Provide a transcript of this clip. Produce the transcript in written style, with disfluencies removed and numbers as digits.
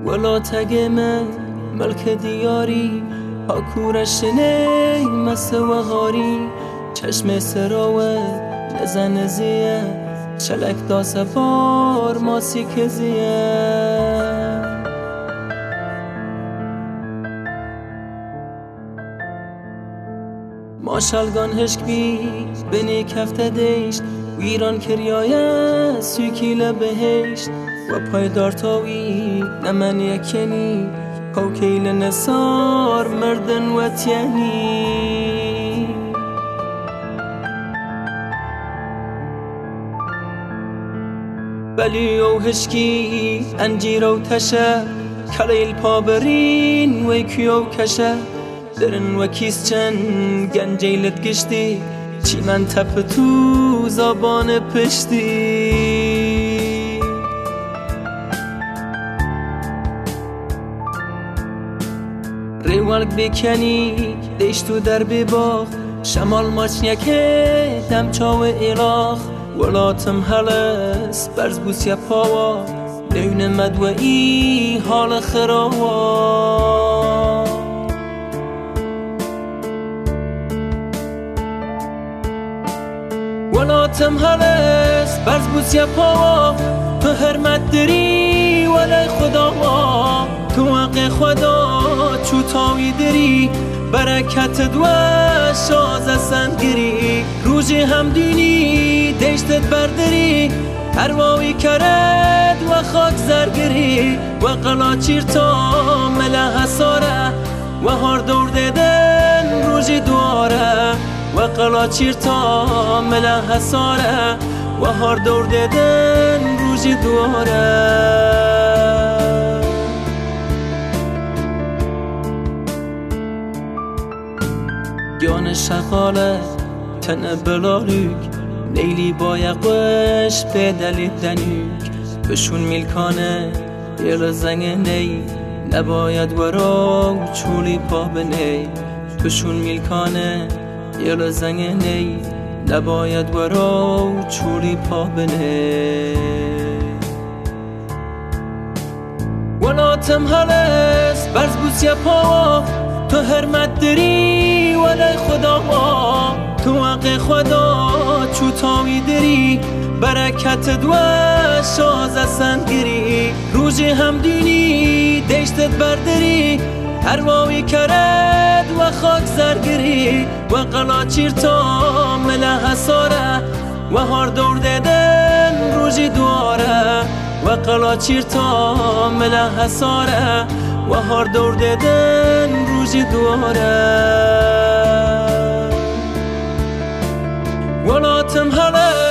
ولا تگمه ملک دیاری ها کورشنه مسوه هاری چشم سراوه نزن زیه چلک دا سفار ماسی کزیه ماشالگان هشک بی بنی کفته دیشت ویران کریایه سوکی لبهشت و پایدار تاوی نمن یکنی کوکیل نسار مردن و تیانی بلی او هشکی انجیر و تشه کلیل پابرین و کیو کشه درن و کیس چند گنجیلت گشتی چی من تپ تو زبان پشتی ریوالک بکنی دیش تو در بباخ شمال ماچ نکه دم چاو ایلاخ ولاتم هلس برز بوسیا پاوا نون مدوئی حال خراوا ولاتم هلس برز بوسیا پاوا تو حرمت داری ولی خدا تو حق خدا چو تاوی داری برکت دوش شاز سندگیری روژی هم دینی دشتت برداری ارواوی کرد و خاک زرگری و قلا چیر تا مله حساره و هار دور دیدن روژی دواره و قلا چیر تا مله حساره و هار دور دیدن روژی دواره گیان شغاله تن بلالوک نیلی با یقوش به دلی دنوک بشون میلکانه یل زنگ نی نباید ورا و چولی پا بنی بشون میلکانه یل زنگ نی نباید ورا و چولی پا بنی ولاتم هلس برز بوسیا پا تو حرمت داری ولی خدا تو حق خدا چو تاوی داری برکت دوش شاز سندگیری روژی هم دینی دشتت برداری ارواوی کرد و خاک زرگری و قلا چیر تا مله حساره و هار دور دیدن روژی دواره و قلا چیر تا مله حساره و هار دور دیدن روژی دواره ولاتم هلس